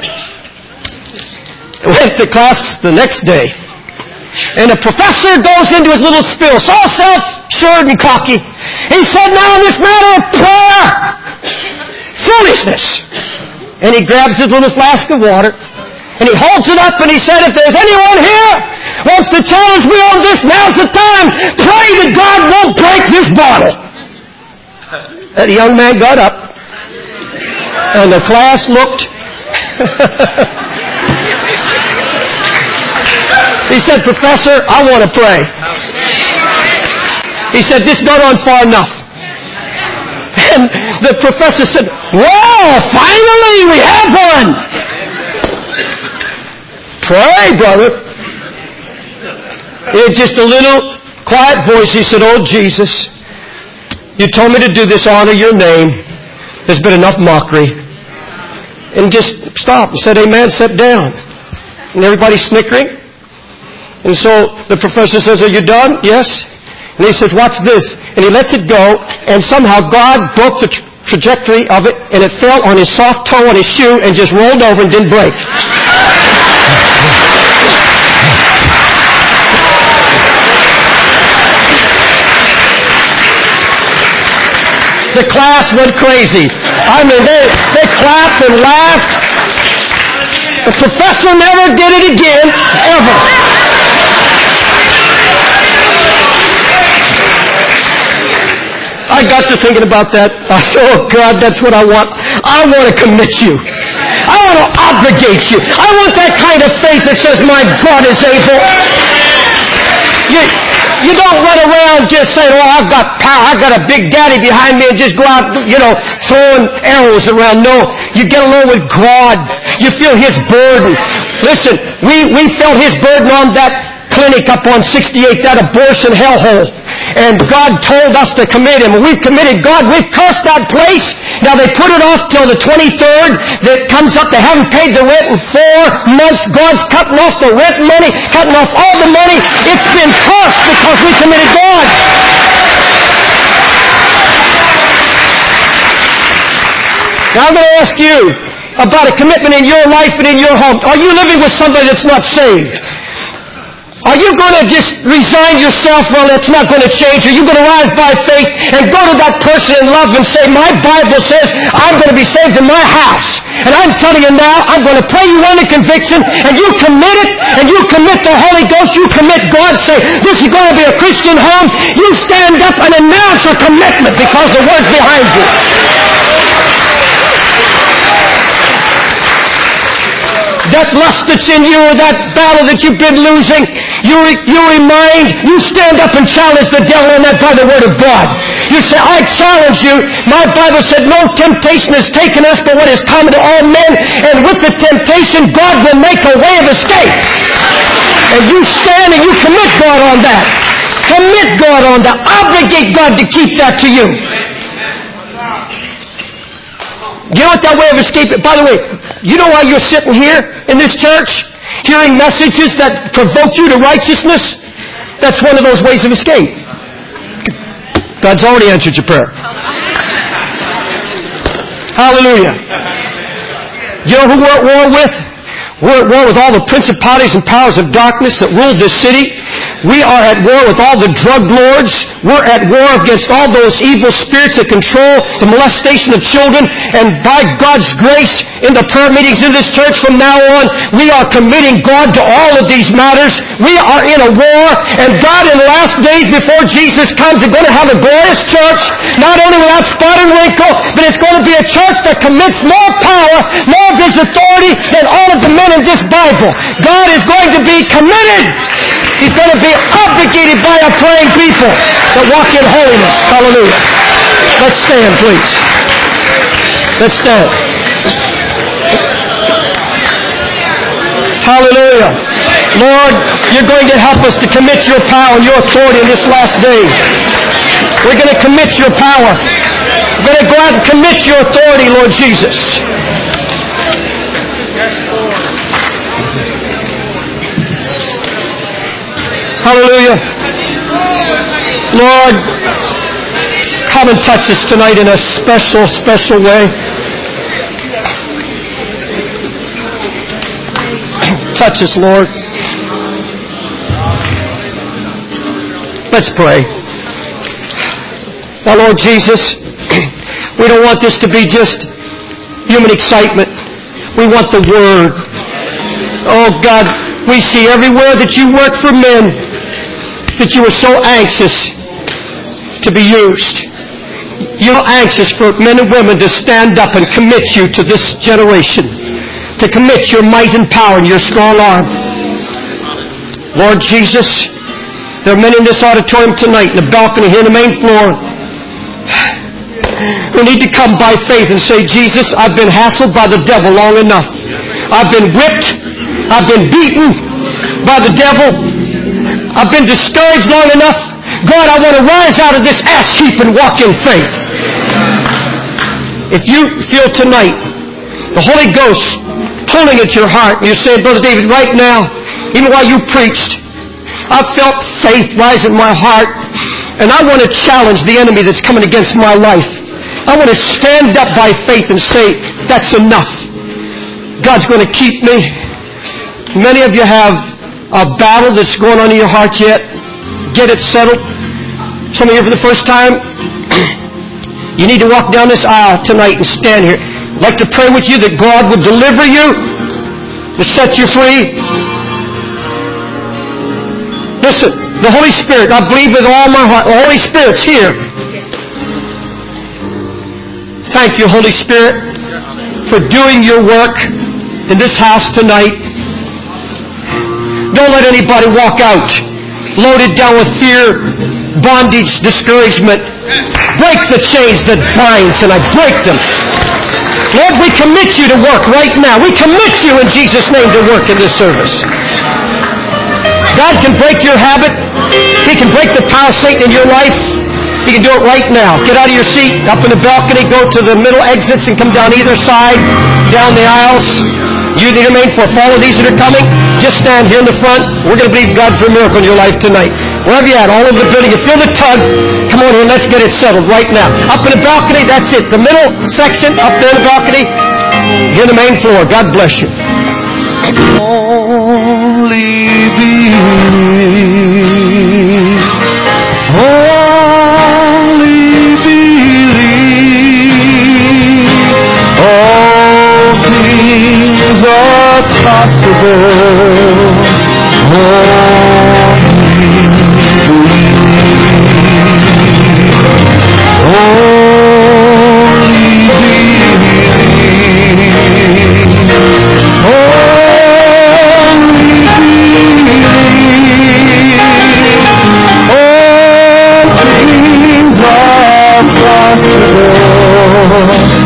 Went to class the next day. And the professor goes into his little spiel, so self-assured and cocky. He said, now in this matter of prayer, foolishness. And he grabs his little flask of water, and he holds it up, and he said, if there's anyone here wants to challenge me on this, now's the time. Pray that God won't break this bottle. And the young man got up, and the class looked. He said, Professor, I want to pray. He said, this got on far enough. And the professor said, whoa, finally we have one. Pray, brother. In just a little quiet voice, he said, oh, Jesus, you told me to do this, honor your name. There's been enough mockery. And just stopped and said, amen, sat down. And everybody's snickering. And so the professor says, are you done? Yes. And he says, watch this. And he lets it go, and somehow God broke the tra- trajectory of it, and it fell on his soft toe on his shoe and just rolled over and didn't break. The class went crazy. I mean, they, they clapped and laughed. The professor never did it again, ever. I got to thinking about that. I said, oh, God, that's what I want. I want to commit you. I want to obligate you. I want that kind of faith that says, my God is able. You, you don't run around just saying, oh, I've got power. I've got a big daddy behind me and just go out, you know, throwing arrows around. No, you get along with God. You feel His burden. Listen, we, we felt His burden on that clinic up on sixty-eighth, that abortion hellhole. And God told us to commit Him. We've committed God. We've cursed that place. Now they put it off till the twenty-third. That comes up. They haven't paid the rent in four months. God's cutting off the rent money, cutting off all the money. It's been cursed because we committed God. Now I'm going to ask you about a commitment in your life and in your home. Are you living with somebody that's not saved? Are you going to just resign yourself? Well, it's not going to change. Are you going to rise by faith and go to that person in love and say, my Bible says I'm going to be saved in my house. And I'm telling you now, I'm going to pray you under conviction, and you commit it, and you commit the Holy Ghost, you commit God, say, this is going to be a Christian home. You stand up and announce a commitment because the Word's behind you. That lust that's in you, or that battle that you've been losing, You, re- you remind, you stand up and challenge the devil on that by the word of God. You say, I challenge you. My Bible said no temptation has taken us but what is common to all men. And with the temptation, God will make a way of escape. And you stand and you commit God on that. Commit God on that. Obligate God to keep that to you. You know what that way of escape is? By the way, you know why you're sitting here in this church? Hearing messages that provoke you to righteousness? That's one of those ways of escape. God's already answered your prayer. Hallelujah. You know who we're at war with? We're at war with all the principalities and powers of darkness that rule this city. We are at war with all the drug lords. We're at war against all those evil spirits that control the molestation of children. And by God's grace, in the prayer meetings in this church from now on, we are committing God to all of these matters. We are in a war, and God in the last days before Jesus comes is going to have a glorious church, not only without spot and wrinkle, but it's going to be a church that commits more power, more of His authority than all of the men in this Bible. God is going to be committed. He's going to be obligated by a praying people that walk in holiness. Hallelujah. Let's stand, please. Let's stand. Hallelujah. Lord, you're going to help us to commit your power and your authority in this last day. We're going to commit your power. We're going to go out and commit your authority, Lord Jesus. Hallelujah. Lord, come and touch us tonight in a special, special way. Touch us, Lord. Let's pray. Now, Lord Jesus, we don't want this to be just human excitement. We want the Word. Oh, God, we see everywhere that you work for men that you are so anxious to be used. You're anxious for men and women to stand up and commit you to this generation, to commit your might and power and your strong arm. Lord Jesus, there are many in this auditorium tonight, in the balcony here on the main floor, who need to come by faith and say, Jesus, I've been hassled by the devil long enough. I've been whipped. I've been beaten by the devil. I've been discouraged long enough. God, I want to rise out of this ash heap and walk in faith. If you feel tonight the Holy Ghost pulling at your heart, and you're saying, Brother David, right now, even while you preached, I felt faith rise in my heart, and I want to challenge the enemy that's coming against my life. I want to stand up by faith and say, that's enough. God's going to keep me. Many of you have a battle that's going on in your heart yet. Get it settled. Some of you for the first time, you need to walk down this aisle tonight and stand here. I'd like to pray with you that God would deliver you, to set you free. Listen, the Holy Spirit, I believe with all my heart, the Holy Spirit's here. Thank you, Holy Spirit, for doing your work in this house tonight. Don't let anybody walk out loaded down with fear, bondage, discouragement. Break the chains that bind tonight. Break them. Lord, we commit you to work right now. We commit you in Jesus' name to work in this service. God can break your habit. He can break the power of Satan in your life. He can do it right now. Get out of your seat, up in the balcony, go to the middle exits and come down either side, down the aisles. You that remain for follow these that are coming. Just stand here in the front. We're going to believe God for a miracle in your life tonight. Wherever you're at, all over the building, you feel the tug. Come on here, let's get it settled right now. Up in the balcony, that's it. The middle section, up there in the balcony. Here in the main floor. God bless you. Only believe. Only believe. All things are possible. Only believe. Only believe. Only believe.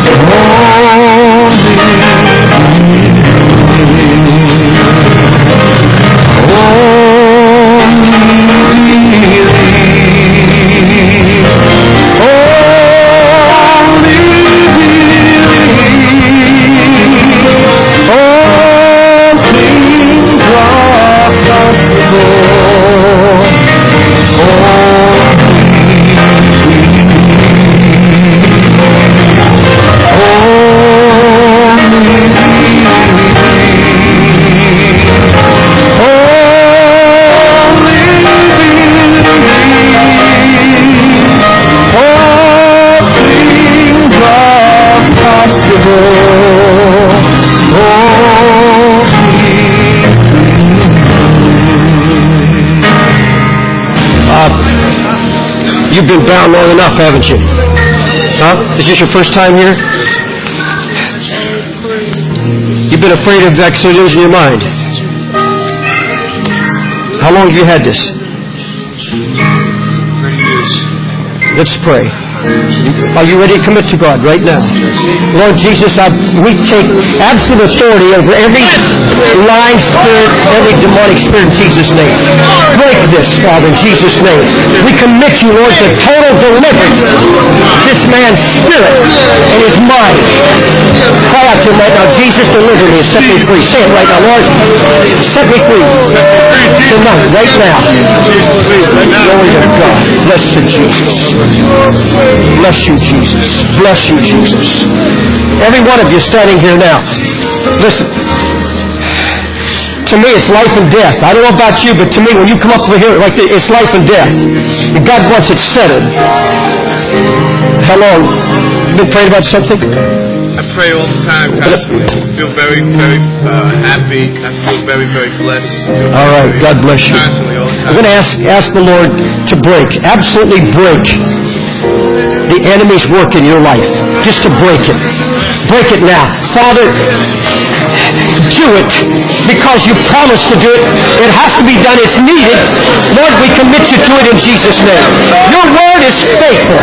You've been bound long enough, haven't you? Huh? Is this your first time here? You've been afraid of actually losing your mind. How long have you had this? thirty years. Let's pray. Are you ready to commit to God right now? Lord Jesus, I, we take absolute authority over every lying spirit, every demonic spirit in Jesus' name. Break this, Father, in Jesus' name. We commit you, Lord, to total deliverance. This man's spirit and his mind. Cry out to him right now, Jesus, deliver me and set me free. Say it right now, Lord. Set me free. Tonight, right now. Glory to God. Bless you, Jesus. Bless you, Jesus. Bless you, Jesus. Every one of you standing here now, listen. To me, it's life and death. I don't know about you, but to me, when you come up over here like this, it's life and death. And God wants it settled. How long? You been praying about something? I pray all the time, Pastor. I feel very, very uh, happy. I feel very, very blessed. All right. God bless you. Constantly, all the time. I'm going to ask, ask the Lord to break, absolutely break the enemy's work in your life. Just to break it. Break it now. Father, do it because you promised to do it. It has to be done. It's needed. Lord, we commit you to it in Jesus' name. Your word is faithful.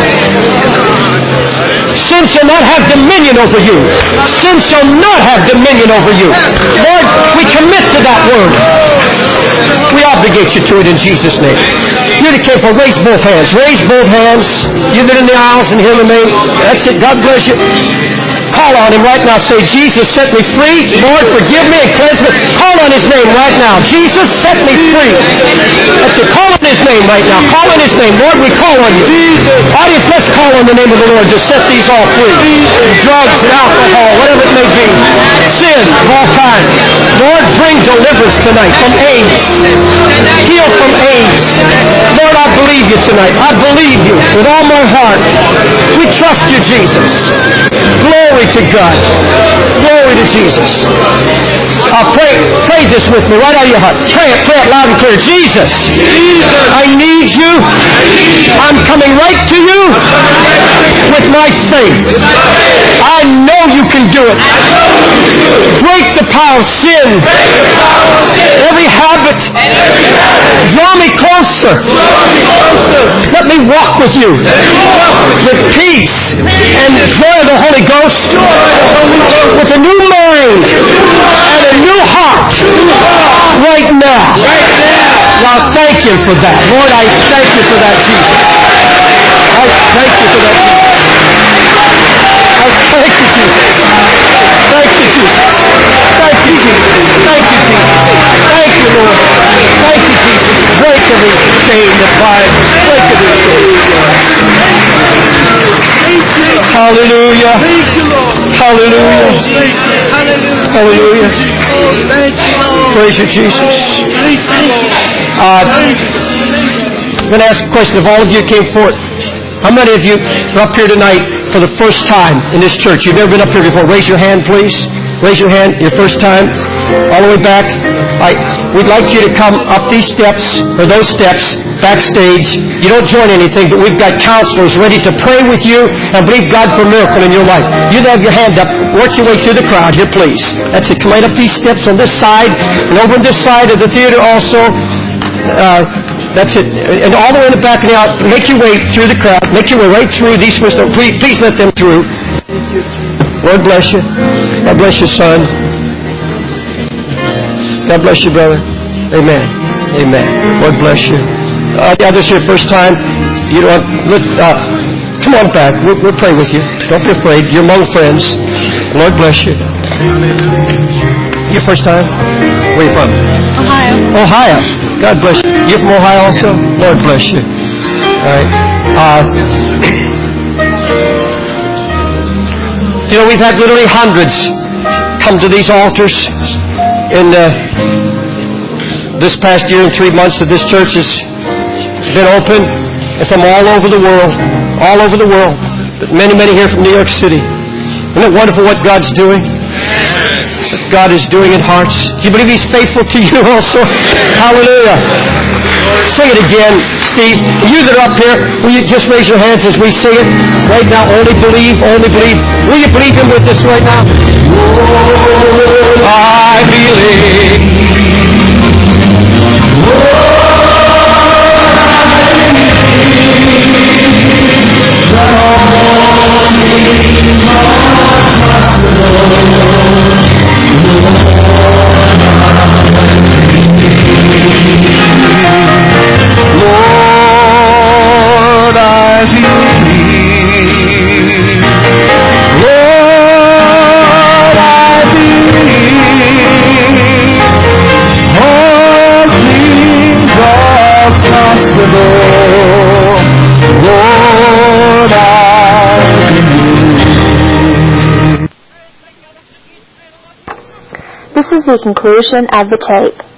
Sin shall not have dominion over you. Sin shall not have dominion over you. Lord, we commit to that word. We obligate you to it in Jesus' name. You're the careful. Raise both hands. Raise both hands. You've been in the aisles and hear the name. That's it. God bless you. Call on him right now. Say, Jesus, set me free. Lord, forgive me and cleanse me. Call on his name right now. Jesus, set me free. That's it. Call on his name right now. Call on his name. Lord, we call on you. Audience, let's call on the name of the Lord to set these all free. Drugs and alcohol, whatever it may be. Sin of all kinds. Lord, bring deliverance tonight from AIDS. Heal from AIDS. Lord, I believe you tonight. I believe you with all my heart. We trust you, Jesus. Glory to God. Glory to Jesus. Uh, pray, pray this with me right out of your heart. Pray it, pray it loud and clear. Jesus, I need you. I'm coming right to you with my faith. I know you can do it. Break the power of sin. Every habit. Draw me closer. Let me walk with you with peace and joy of the Holy Ghost, with a new mind and a new heart right now. Now thank you for that. Lord, I thank you for that, Jesus. I thank you for that, Jesus. I thank you, Jesus. Thank you, Jesus. Thank you, Jesus. Thank you, Jesus. Thank you, Lord. Thank you, Jesus. Break every chain that binds. Break every chain. Hallelujah. Hallelujah. Hallelujah. Praise you, Jesus. Uh, I'm going to ask a question. If all of you came forth, how many of you are up here tonight for the first time in this church? You've never been up here before. Raise your hand, please. Raise your hand. Your first time. All the way back. All right. We'd like you to come up these steps, or those steps, backstage. You don't join anything, but we've got counselors ready to pray with you and believe God for a miracle in your life. You have your hand up. Work your way through the crowd here, please. That's it. Come right up these steps on this side and over on this side of the theater also. Uh, That's it. And all the way in the back and out, make your way through the crowd. Make your way right through these. Please, please let them through. Lord bless you. God bless you, son. God bless you, brother. Amen. Amen. Lord bless you. Uh, yeah, this is your first time. You know, look, uh, come on back. We'll, we'll pray with you. Don't be afraid. You're among friends. Lord bless you. Your first time? Where are you from? Ohio. Ohio. God bless you. You're from Ohio also? Lord bless you. All right. Uh, you know, we've had literally hundreds come to these altars in uh, this past year and three months that this church has been open, and from all over the world, all over the world. Many, many here from New York City. Isn't it wonderful what God's doing? What God is doing in hearts. Do you believe He's faithful to you also? Hallelujah. Sing it again, Steve. You that are up here, will you just raise your hands as we sing it? Right now, only believe, only believe. Will you believe Him with us right now? I believe. Lord, I believe. Lord, I believe. All things are possible. Lord, I believe. This is the conclusion of the tape.